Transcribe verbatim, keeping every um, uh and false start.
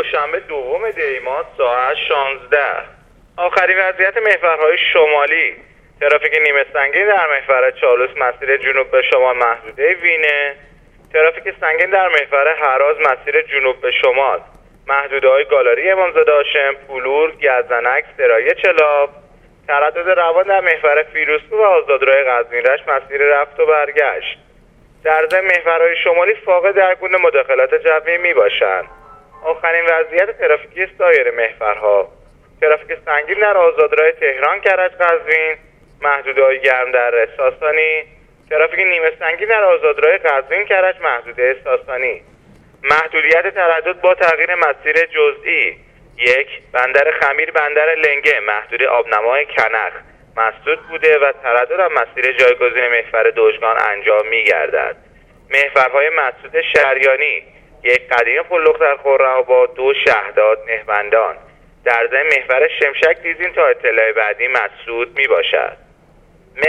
دوشنبه دوم دی ماه ساعت شانزده. آخرین وضعیت محورهای شمالی: ترافیک نیمه سنگین در محور چالوس مسیر جنوب به شمال محدوده وینه. ترافیک سنگین در محور هراز مسیر جنوب به شمال محدوده های گالری امامزاده هاشم، پولور، گزنک، سرایه چلاب. تردد روان در محور فیروزکوه و آزادراه قزوین رشت مسیر رفت و برگشت. در ضمن محورهای شمالی فاقد هر گونه مداخلات جوی می باشند. آخرین وضعیت ترافیکی سایر محورها: ترافیک سنگین در آزادراه تهران کرج قزوین محدوده‌های گرم در ساسانی. ترافیک نیمه سنگین در آزادراه قزوین کرج محدوده ساسانی. محدودیت تردد با تغییر مسیر جزئی: یک، بندر خمیر بندر لنگه محدود آبنمای کنخ مسدود بوده و تردد از مسیر جایگزین محور دوشگان انجام می‌گردد. محورهای مسدود شریانی: یک، قدیم خلق در خرم‌آباد، دو، شهداد مهمندان. در ضمن محور شمشک دیزین تا اطلاع بعدی مسدود میباشد.